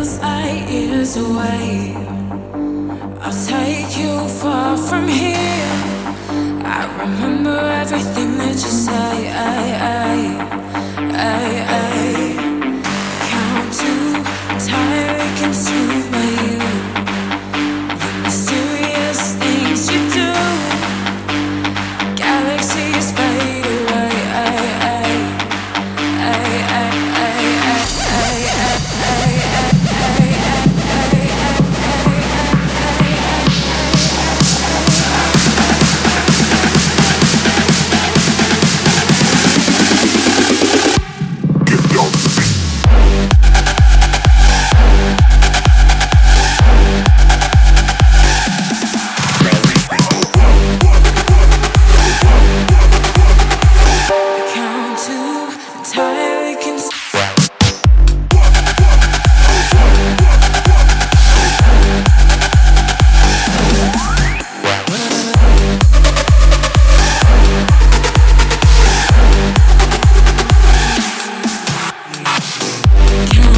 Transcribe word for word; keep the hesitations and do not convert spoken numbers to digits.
light years away. I'll take you far from here. I remember everything that you say. I, I, I, I count to entirely consumed by you. The mysterious things you do. Galaxies fade away. I, I, I, I, I, I, I, I, Can